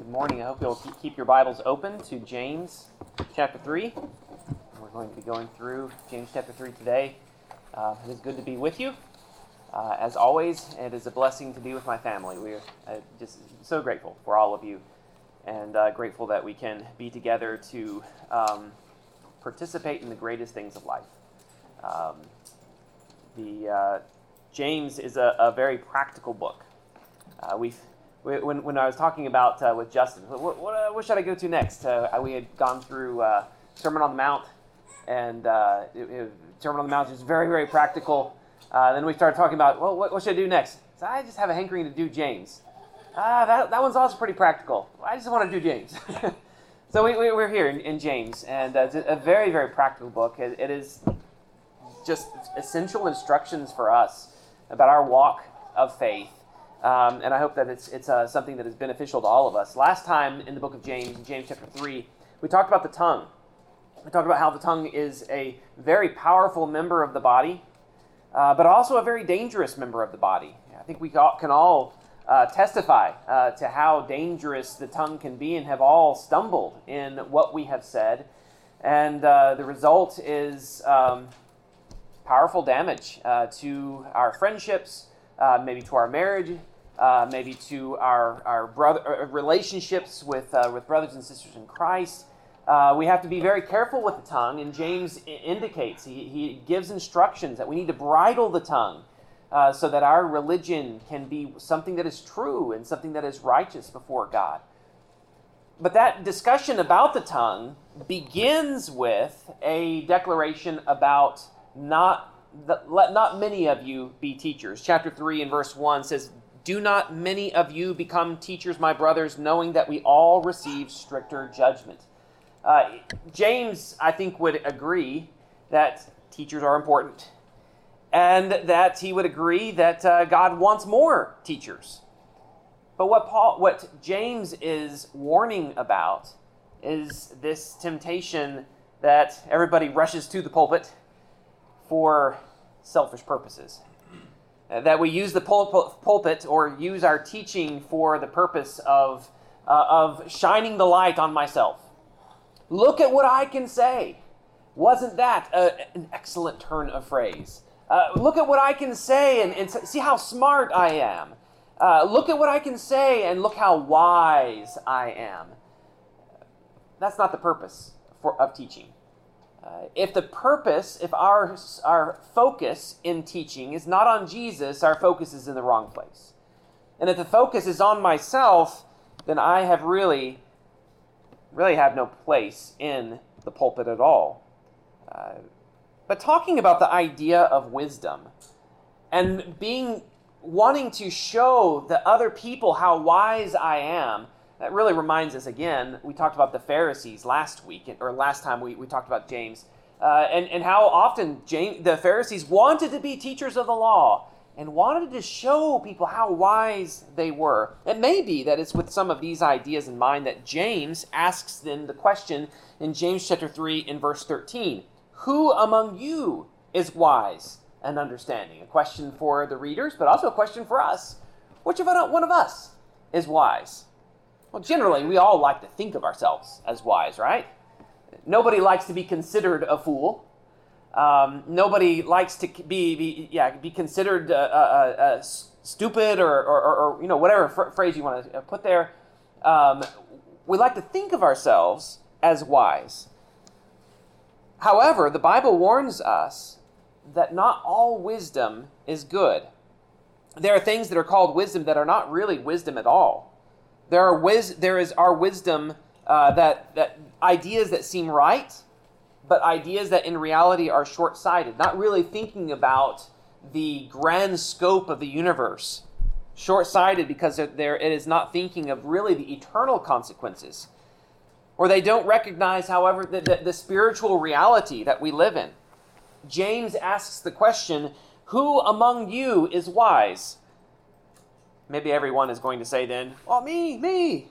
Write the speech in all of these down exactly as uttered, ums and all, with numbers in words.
Good morning. I hope you'll keep your Bibles open to James chapter three. We're going to be going through James chapter three today. Uh, it is good to be with you. Uh, as always, it is a blessing to be with my family. We're uh, just so grateful for all of you and uh, grateful that we can be together to um, participate in the greatest things of life. Um, the uh, James is a, a very practical book. Uh, we've When when I was talking about uh, with Justin, what, what, uh, what should I go to next? Uh, we had gone through uh, Sermon on the Mount, and uh, it, it, Sermon on the Mount is very, very practical. Uh, then we started talking about, well, what, what should I do next? So I just have a hankering to do James. Ah, that that one's also pretty practical. I just want to do James. So we, we, we're here in, in James, and uh, it's a very, very practical book. It, it is just essential instructions for us about our walk of faith. Um, and I hope that it's it's uh, something that is beneficial to all of us. Last time in the book of James, in James chapter three, we talked about the tongue. We talked about how the tongue is a very powerful member of the body, uh, but also a very dangerous member of the body. I think we can all uh, testify uh, to how dangerous the tongue can be and have all stumbled in what we have said. And uh, the result is um, powerful damage uh, to our friendships, uh, maybe to our marriage, Uh, maybe to our our brother uh, relationships with uh, with brothers and sisters in Christ. Uh, we have to be very careful with the tongue, and James I- indicates, he, he gives instructions that we need to bridle the tongue uh, so that our religion can be something that is true and something that is righteous before God. But that discussion about the tongue begins with a declaration about not, the, let not many of you be teachers. Chapter three and verse one says, "Do not many of you become teachers, my brothers, knowing that we all receive stricter judgment." Uh, James, I think, would agree that teachers are important, and that he would agree that uh, God wants more teachers. But what Paul, what James is warning about is this temptation that everybody rushes to the pulpit for selfish purposes. That we use the pul- pulpit or use our teaching for the purpose of, uh, of shining the light on myself. Look at what I can say. Wasn't that a, an excellent turn of phrase? Uh, look at what I can say and, and see how smart I am. Uh, look at what I can say and look how wise I am. That's not the purpose for, of teaching. Uh, if the purpose, if our our focus in teaching is not on Jesus, our focus is in the wrong place. And if the focus is on myself, then I have really, really have no place in the pulpit at all. Uh, but talking about the idea of wisdom and being, wanting to show the other people how wise I am, that really reminds us again, we talked about the Pharisees last week, or last time we, we talked about James, uh, and, and how often James, the Pharisees wanted to be teachers of the law and wanted to show people how wise they were. It may be that it's with some of these ideas in mind that James asks them the question in James chapter three in verse thirteen, "Who among you is wise and understanding?" A question for the readers, but also a question for us. Which of one of us is wise? Well, generally, we all like to think of ourselves as wise, right? Nobody likes to be considered a fool. Um, nobody likes to be, be yeah, be considered uh, uh, uh, stupid or, or, or, you know, whatever fr- phrase you want to put there. Um, we like to think of ourselves as wise. However, the Bible warns us that not all wisdom is good. There are things that are called wisdom that are not really wisdom at all. There are wis- There is our wisdom uh, that that ideas that seem right, but ideas that in reality are short-sighted, not really thinking about the grand scope of the universe. Short-sighted because there it is not thinking of really the eternal consequences, or they don't recognize, however, the, the, the spiritual reality that we live in. James asks the question, "Who among you is wise?" Maybe everyone is going to say then, "Well, me, me."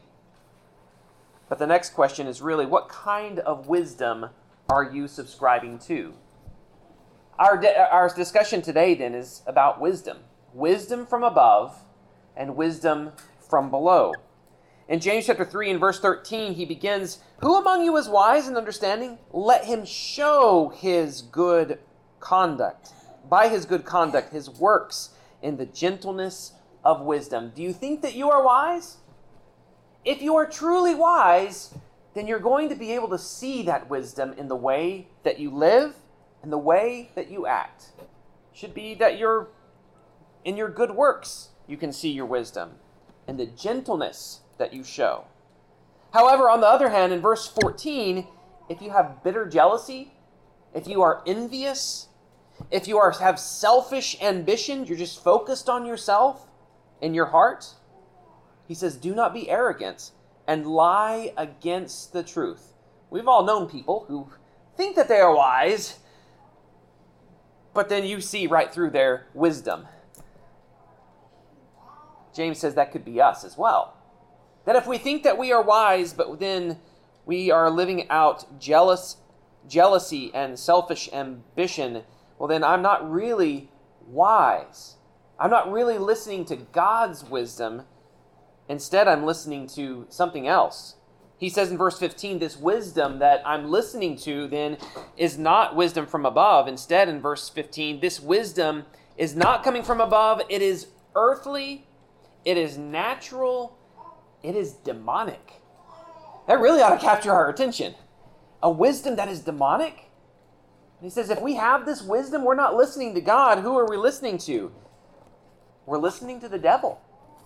But the next question is really, what kind of wisdom are you subscribing to? Our, de- our discussion today then is about wisdom. Wisdom from above and wisdom from below. In James chapter three and verse thirteen, he begins, "Who among you is wise and understanding? Let him show his good conduct, by his good conduct, his works in the gentleness of wisdom." Do you think that you are wise? If you are truly wise, then you're going to be able to see that wisdom in the way that you live and the way that you act. It should be that you're in your good works, you can see your wisdom and the gentleness that you show. However, on the other hand, in verse fourteen, if you have bitter jealousy, if you are envious, if you are have selfish ambition, you're just focused on yourself in your heart, he says, do not be arrogant and lie against the truth. We've all known people who think that they are wise, but then you see right through their wisdom. James says that could be us as well. That if we think that we are wise, but then we are living out jealous, jealousy and selfish ambition, well then I'm not really wise. I'm not really listening to God's wisdom. Instead, I'm listening to something else. He says in verse fifteen, this wisdom that I'm listening to then is not wisdom from above. Instead, in verse fifteen, this wisdom is not coming from above. It is earthly. It is natural. It is demonic. That really ought to capture our attention. A wisdom that is demonic? And he says, if we have this wisdom, we're not listening to God. Who are we listening to? We're listening to the devil.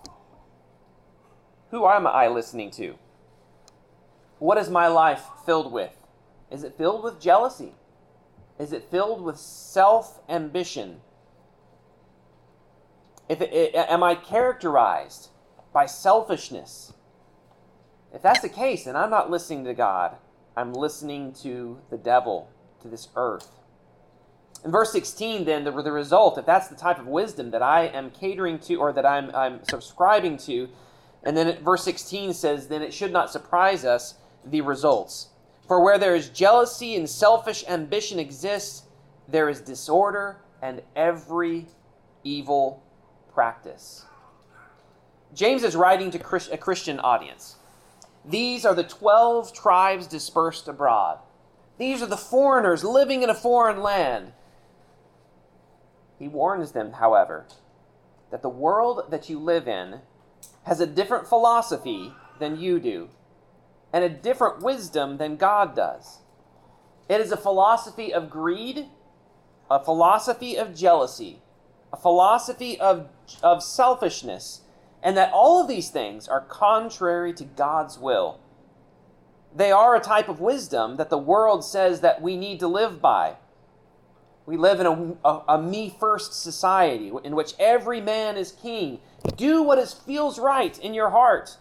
Who am I listening to? What is my life filled with? Is it filled with jealousy? Is it filled with self-ambition? If it, it, am I characterized by selfishness? If that's the case, then I'm not listening to God. I'm listening to the devil, to this earth. In verse sixteen, then, the, the result, if that's the type of wisdom that I am catering to or that I'm, I'm subscribing to, and then verse sixteen says, then it should not surprise us, the results. For where there is jealousy and selfish ambition exists, there is disorder and every evil practice. James is writing to a Christian audience. These are the twelve tribes dispersed abroad. These are the foreigners living in a foreign land. He warns them, however, that the world that you live in has a different philosophy than you do, and a different wisdom than God does. It is a philosophy of greed, a philosophy of jealousy, a philosophy of, of selfishness, and that all of these things are contrary to God's will. They are a type of wisdom that the world says that we need to live by. We live in a, a, a me-first society in which every man is king. Do what is, feels right in your heart.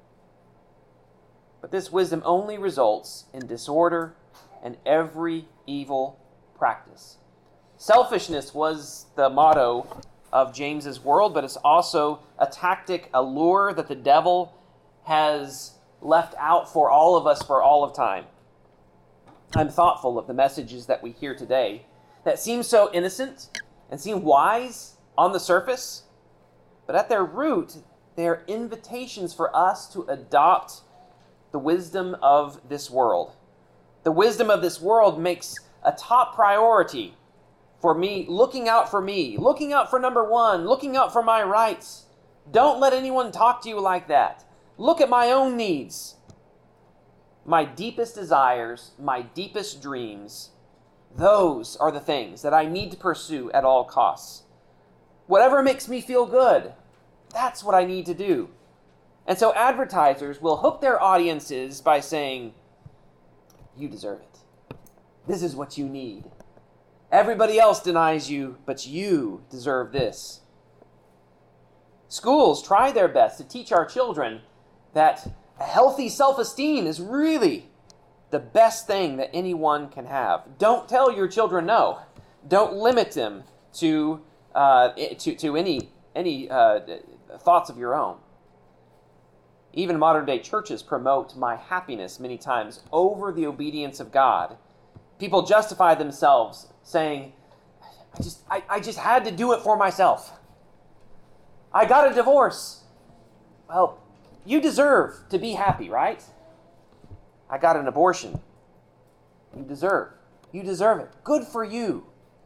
But this wisdom only results in disorder and every evil practice. Selfishness was the motto of James's world, but it's also a tactic, a lure that the devil has left out for all of us for all of time. I'm thoughtful of the messages that we hear today that seem so innocent and seem wise on the surface, but at their root, they are invitations for us to adopt the wisdom of this world. The wisdom of this world makes a top priority for me, looking out for me, looking out for number one, looking out for my rights. Don't let anyone talk to you like that. Look at my own needs. My deepest desires, my deepest dreams, those are the things that I need to pursue at all costs. Whatever makes me feel good, that's what I need to do. And so advertisers will hook their audiences by saying, you deserve it. This is what you need. Everybody else denies you, but you deserve this. Schools try their best to teach our children that a healthy self-esteem is really the best thing that anyone can have. Don't tell your children no. Don't limit them to uh, to, to any any uh, thoughts of your own. Even modern-day churches promote my happiness many times over the obedience of God. People justify themselves saying, I just, I, I just had to do it for myself. I got a divorce. Well, You deserve to be happy, right? I got an abortion. You deserve. You deserve it. Good for you.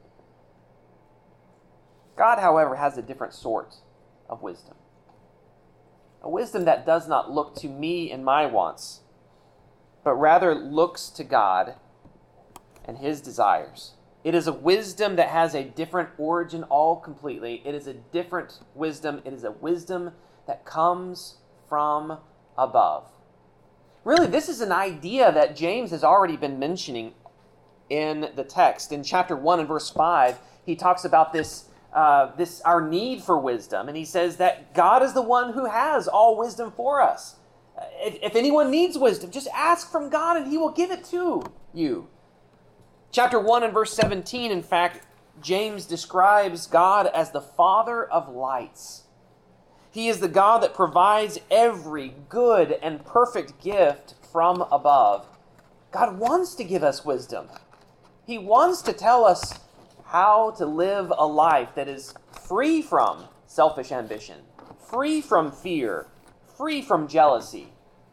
God, however, has a different sort of wisdom. A wisdom that does not look to me and my wants, but rather looks to God and his desires. It is a wisdom that has a different origin all completely. It is a different wisdom. It is a wisdom that comes from above. Really, this is an idea that James has already been mentioning in the text. In chapter one and verse five, he talks about this, uh, this our need for wisdom, and he says that God is the one who has all wisdom for us. If, if anyone needs wisdom, just ask from God and he will give it to you. Chapter one and verse seventeen, in fact, James describes God as the Father of lights. He is the God that provides every good and perfect gift from above. God wants to give us wisdom. He wants to tell us how to live a life that is free from selfish ambition, free from fear, free from jealousy.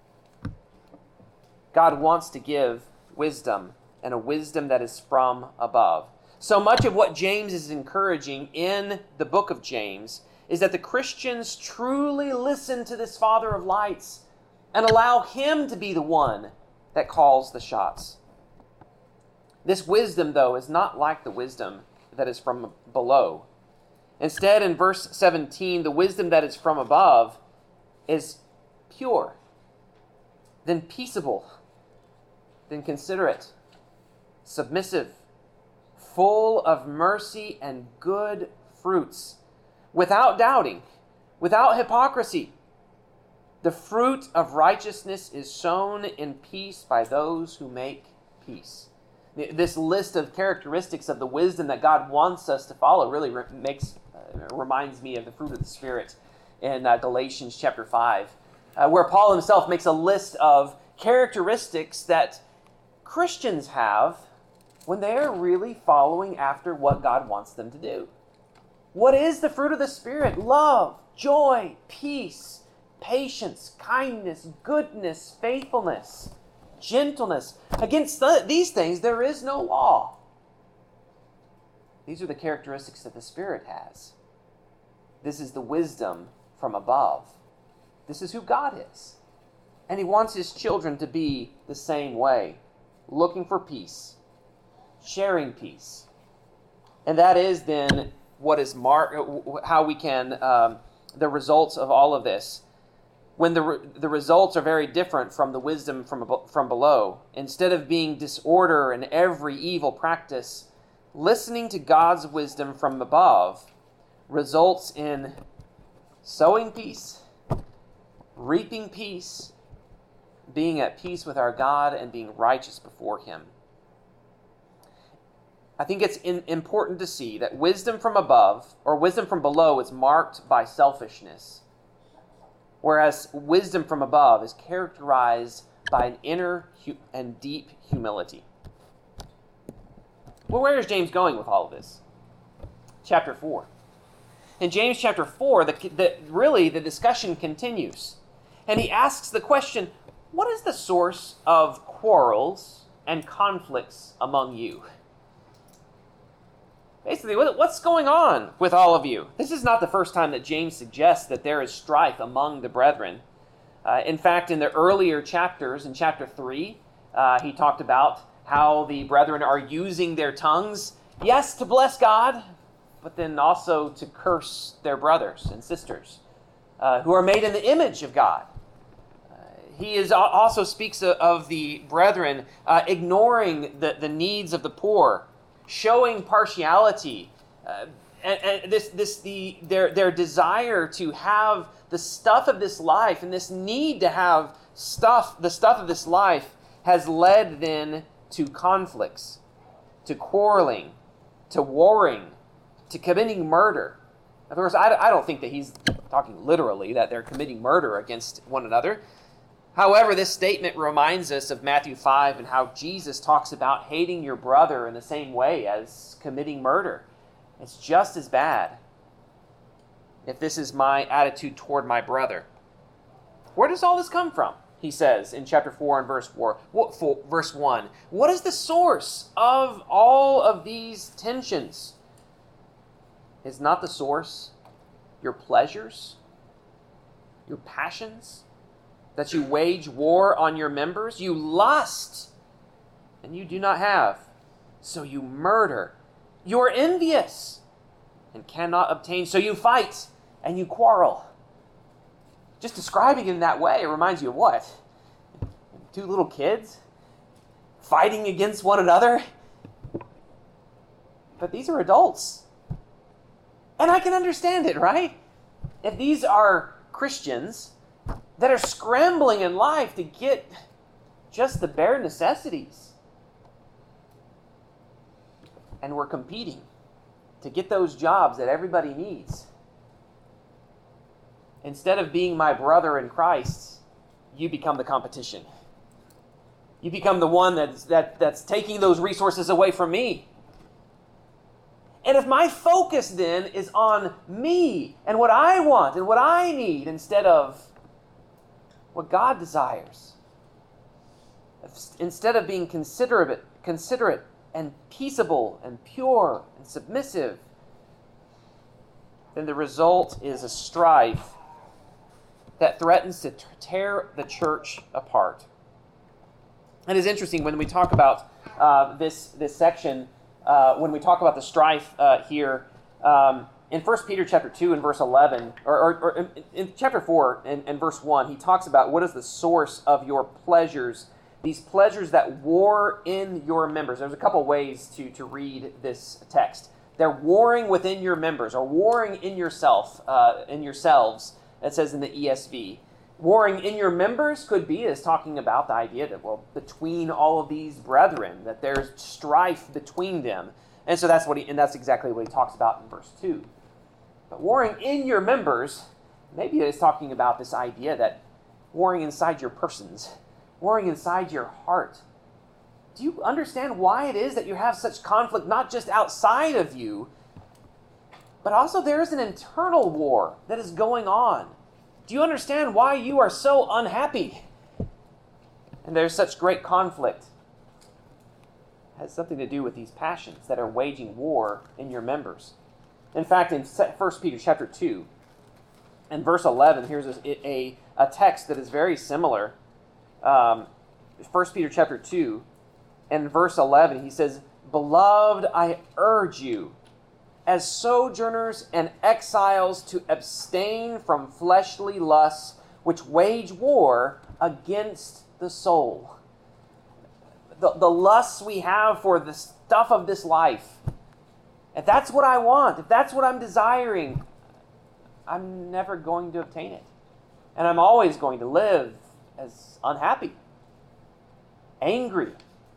God wants to give wisdom, and a wisdom that is from above. So much of what James is encouraging in the book of James is that the Christians truly listen to this Father of lights and allow him to be the one that calls the shots. This wisdom, though, is not like the wisdom that is from below. Instead, in verse seventeen, the wisdom that is from above is pure, then peaceable, then considerate, submissive, full of mercy and good fruits, without doubting, without hypocrisy. The fruit of righteousness is sown in peace by those who make peace. This list of characteristics of the wisdom that God wants us to follow really re- makes uh, reminds me of the fruit of the Spirit in uh, Galatians chapter five, uh, where Paul himself makes a list of characteristics that Christians have when they are really following after what God wants them to do. What is the fruit of the Spirit? Love, joy, peace, patience, kindness, goodness, faithfulness, gentleness. Against the, these things, there is no law. These are the characteristics that the Spirit has. This is the wisdom from above. This is who God is. And he wants his children to be the same way, looking for peace, sharing peace. And that is then what is mar- how we can, um, the results of all of this. When the, re- the results are very different from the wisdom from, ab- from below, instead of being disorder and every evil practice, listening to God's wisdom from above results in sowing peace, reaping peace, being at peace with our God, and being righteous before him. I think it's in, important to see that wisdom from above, or wisdom from below, is marked by selfishness, whereas wisdom from above is characterized by an inner hu- and deep humility. Well, where is James going with all of this? Chapter four. In James chapter four, the, the, really the discussion continues. And he asks the question, what is the source of quarrels and conflicts among you? Basically, what's going on with all of you? This is not the first time that James suggests that there is strife among the brethren. Uh, in fact, in the earlier chapters, in chapter three, uh, he talked about how the brethren are using their tongues, yes, to bless God, but then also to curse their brothers and sisters uh, who are made in the image of God. Uh, he is also speaks of, of the brethren uh, ignoring the, the needs of the poor, showing partiality, uh, and, and this this the their their desire to have the stuff of this life, and this need to have stuff, the stuff of this life, has led then to conflicts, to quarreling, to warring, to committing murder. Of course, I, I don't think that he's talking literally that they're committing murder against one another. However, this statement reminds us of Matthew five and how Jesus talks about hating your brother in the same way as committing murder. It's just as bad if this is my attitude toward my brother. Where does all this come from? He says in chapter four and verse four, what, for, verse one. What is the source of all of these tensions? Is not the source your pleasures, your passions, that you wage war on your members? You lust, and you do not have, so you murder. You are envious, and cannot obtain, so you fight, and you quarrel. Just describing it in that way, it reminds you of what? Two little kids fighting against one another? But these are adults. And I can understand it, right? If these are Christians that are scrambling in life to get just the bare necessities, and we're competing to get those jobs that everybody needs, instead of being my brother in Christ, you become the competition. You become the one that's, that, that's taking those resources away from me. And if my focus then is on me and what I want and what I need instead of what God desires, instead of being considerate, considerate and peaceable and pure and submissive, then the result is a strife that threatens to tear the church apart. It is interesting when we talk about uh, this, this section, uh, when we talk about the strife uh, here, um, in First Peter chapter two and verse eleven, or, or, or in, in chapter four and, and verse one, he talks about what is the source of your pleasures, these pleasures that war in your members. There's a couple ways to, to read this text. They're warring within your members, or warring in yourself, uh, in yourselves. It says in the E S V. Warring in your members could be is talking about the idea that, well, between all of these brethren, that there's strife between them. And so that's what he, and that's exactly what he talks about in verse two. But warring in your members, maybe it's talking about this idea that warring inside your persons, warring inside your heart. Do you understand why it is that you have such conflict, not just outside of you, but also there is an internal war that is going on? Do you understand why you are so unhappy? And there's such great conflict. It has something to do with these passions that are waging war in your members. In fact, in First Peter chapter two and verse eleven, here's a, a, a text that is very similar. Um, First Peter chapter two and verse eleven, he says, "Beloved, I urge you, as sojourners and exiles, to abstain from fleshly lusts which wage war against the soul." The, the lusts we have for the stuff of this life, if that's what I want, if that's what I'm desiring, I'm never going to obtain it. And I'm always going to live as unhappy, angry.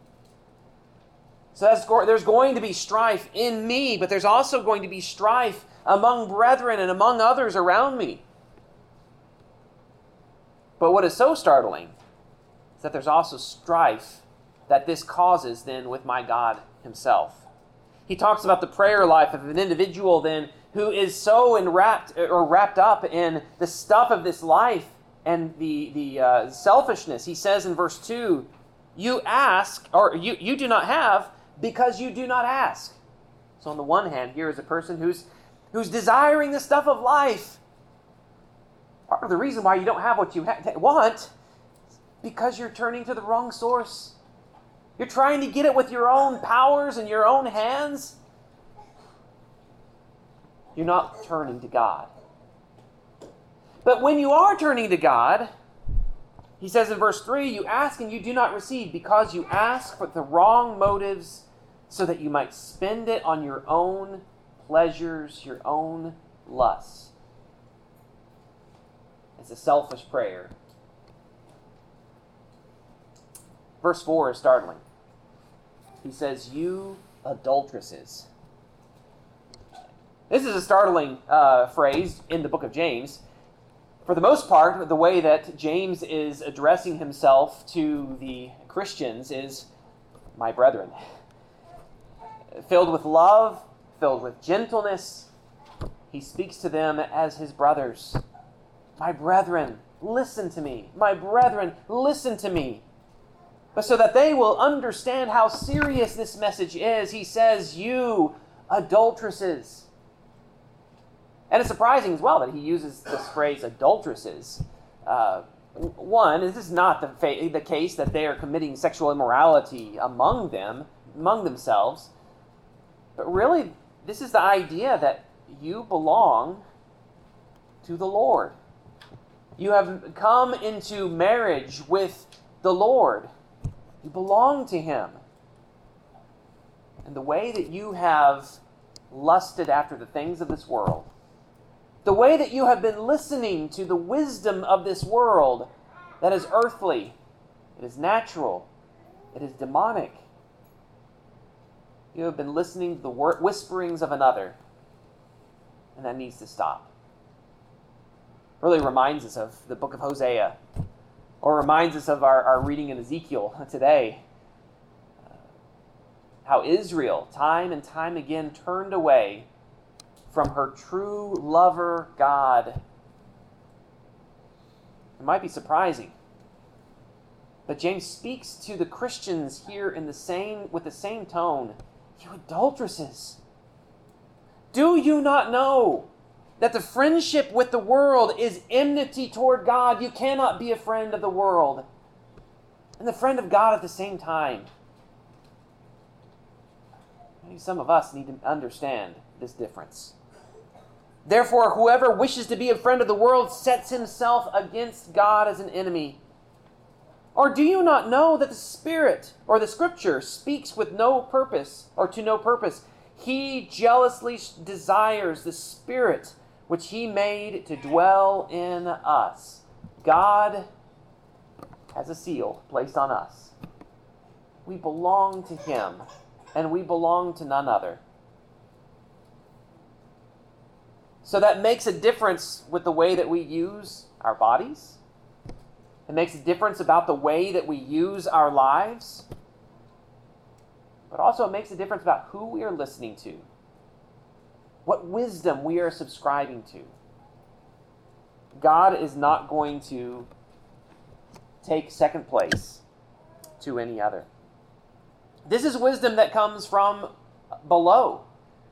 So that's, there's going to be strife in me, but there's also going to be strife among brethren and among others around me. But what is so startling is that there's also strife that this causes then with my God himself. He talks about the prayer life of an individual then who is so enwrapped or wrapped up in the stuff of this life and the, the uh, selfishness. He says in verse two, you ask, or you, you do not have, because you do not ask. So on the one hand, here is a person who's who's desiring the stuff of life. Part of the reason why you don't have what you ha- want is because you're turning to the wrong source. You're trying to get it with your own powers and your own hands. You're not turning to God. But when you are turning to God, he says in verse three, you ask and you do not receive because you ask for the wrong motives so that you might spend it on your own pleasures, your own lusts. It's a selfish prayer. Verse four is startling. He says, you adulteresses. This is a startling uh, phrase in the book of James. For the most part, the way that James is addressing himself to the Christians is, my brethren. Filled with love, filled with gentleness, he speaks to them as his brothers. My brethren, listen to me. My brethren, listen to me. But so that they will understand how serious this message is, he says, you adulteresses. And it's surprising as well that he uses this phrase, adulteresses. Uh, one, this is not the, fa- the case that they are committing sexual immorality among them, among themselves. But really, this is the idea that you belong to the Lord. You have come into marriage with the Lord. You belong to Him. And the way that you have lusted after the things of this world, the way that you have been listening to the wisdom of this world that is earthly, it is natural, it is demonic. You have been listening to the whisperings of another, and that needs to stop. It really reminds us of the book of Hosea, or reminds us of our, our reading in Ezekiel today. Uh, how Israel, time and time again, turned away from her true lover, God. It might be surprising, but James speaks to the Christians here in the same with the same tone. You adulteresses, do you not know that the friendship with the world is enmity toward God? You cannot be a friend of the world and the friend of God at the same time. Maybe some of us need to understand this difference. Therefore, whoever wishes to be a friend of the world sets himself against God as an enemy. Or do you not know that the Spirit or the Scripture speaks with no purpose or to no purpose? He jealously desires the Spirit which He made to dwell in us. God has a seal placed on us. We belong to Him, and we belong to none other. So that makes a difference with the way that we use our bodies. It makes a difference about the way that we use our lives. But also it makes a difference about who we are listening to. What wisdom we are subscribing to. God is not going to take second place to any other. This is wisdom that comes from below.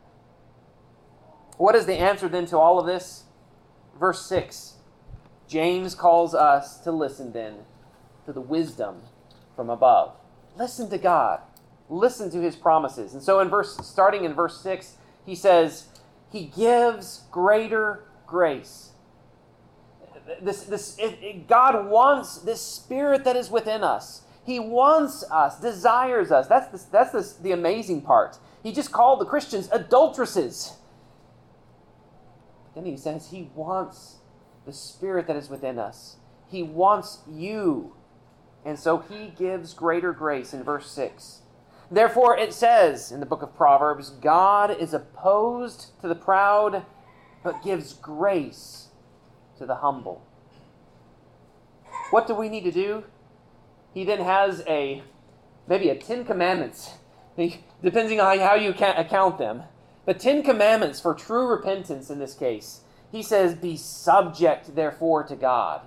What is the answer then to all of this? Verse six. James calls us to listen then to the wisdom from above. Listen to God. Listen to His promises. And so in verse, starting in verse six, he says, He gives greater grace. This, this, it, it, God wants this Spirit that is within us. He wants us, desires us. That's, the, that's the, the amazing part. He just called the Christians adulteresses. Then he says He wants the Spirit that is within us. He wants you. And so He gives greater grace in verse six. Therefore it says in the book of Proverbs, God is opposed to the proud, but gives grace to the humble. What do we need to do? He then has a, maybe a Ten Commandments, depending on how you account them. But Ten Commandments for true repentance in this case. He says, be subject, therefore, to God.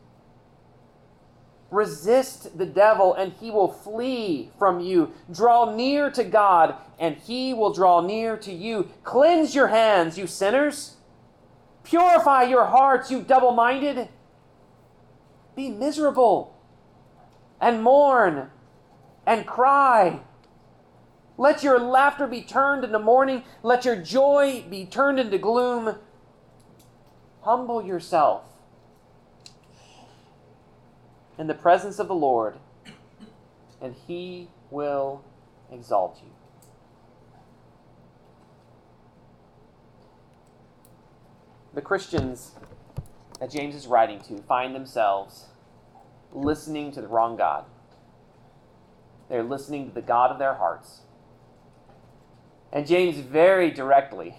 Resist the devil, and he will flee from you. Draw near to God, and He will draw near to you. Cleanse your hands, you sinners. Purify your hearts, you double-minded. Be miserable, and mourn, and cry. Let your laughter be turned into mourning. Let your joy be turned into gloom. Humble yourself in the presence of the Lord, and He will exalt you. The Christians that James is writing to find themselves listening to the wrong God. They're listening to the God of their hearts. And James very directly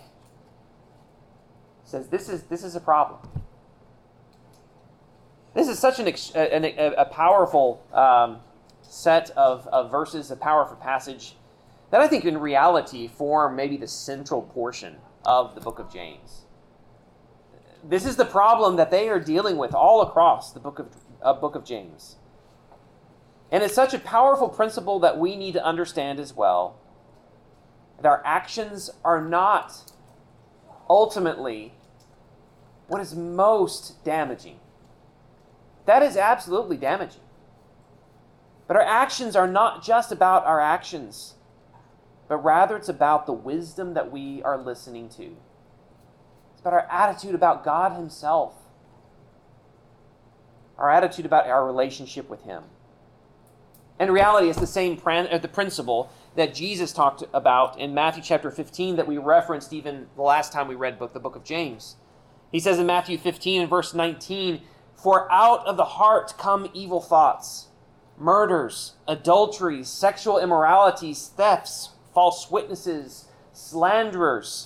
says this is this is a problem. This is such an, an a, a powerful um, set of, of verses, a powerful passage that I think in reality form maybe the central portion of the book of James. this is the problem that they are dealing with all across the book of, uh, book of James. And it's such a powerful principle that we need to understand as well. That our actions are not ultimately what is most damaging. That is absolutely damaging. But our actions are not just about our actions, but rather it's about the wisdom that we are listening to. It's about our attitude about God himself. Our attitude about our relationship with him. In reality, it's the same pran- uh, the principle that Jesus talked about in Matthew chapter fifteen that we referenced even the last time we read book, the book of James. He says in Matthew fifteen and verse nineteen, "For out of the heart come evil thoughts, murders, adulteries, sexual immoralities, thefts, false witnesses, slanderers."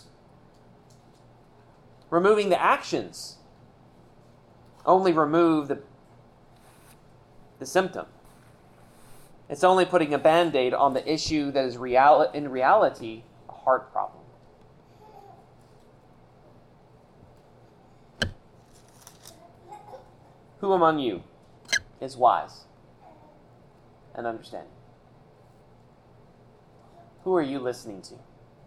Removing the actions only remove the, the symptom. It's only putting a Band-Aid on the issue that is real, in reality a heart problem. Who among you is wise and understanding? Who are you listening to?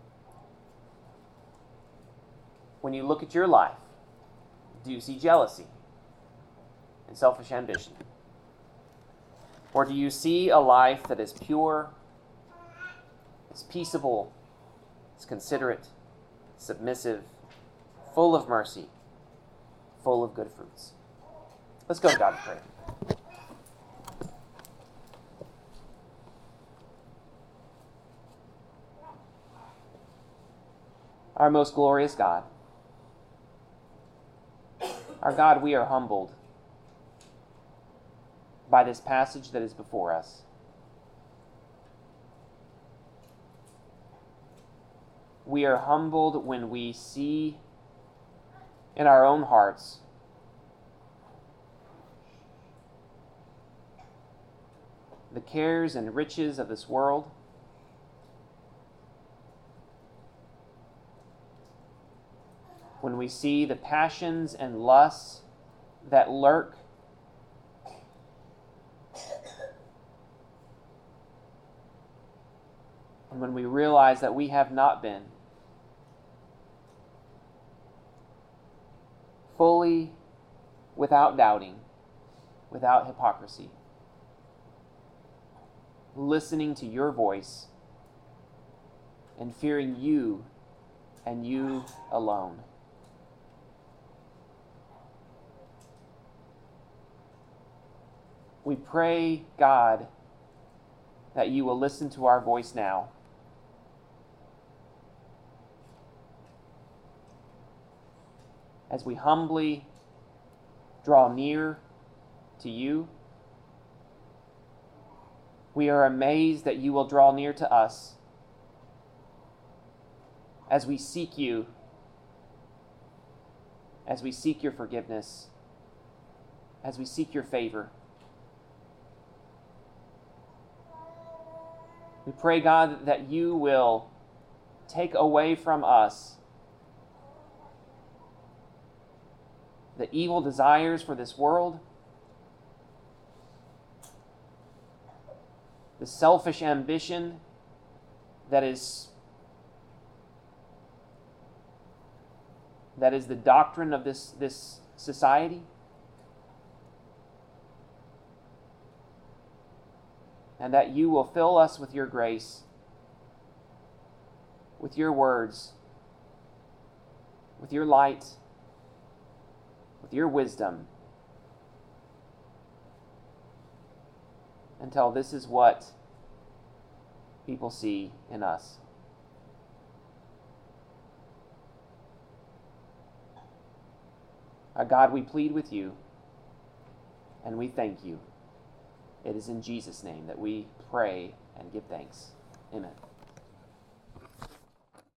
When you look at your life, do you see jealousy and selfish ambition? Or do you see a life that is pure, is peaceable, is considerate, submissive, full of mercy, full of good fruits? Let's go to God in prayer. Our most glorious God, our God, we are humbled by this passage that is before us. We are humbled when we see in our own hearts the cares and riches of this world, when we see the passions and lusts that lurk and when we realize that we have not been fully, without doubting, without hypocrisy, listening to your voice and fearing you and you alone. We pray, God, that you will listen to our voice now. As we humbly draw near to you, we are amazed that you will draw near to us as we seek you, as we seek your forgiveness, as we seek your favor. We pray, God, that you will take away from us the evil desires for this world, the selfish ambition that is that is the doctrine of this, this society. And that you will fill us with your grace, with your words, with your light, with your wisdom, until this is what people see in us. Our God, we plead with you, and we thank you. It is in Jesus' name that we pray and give thanks. Amen.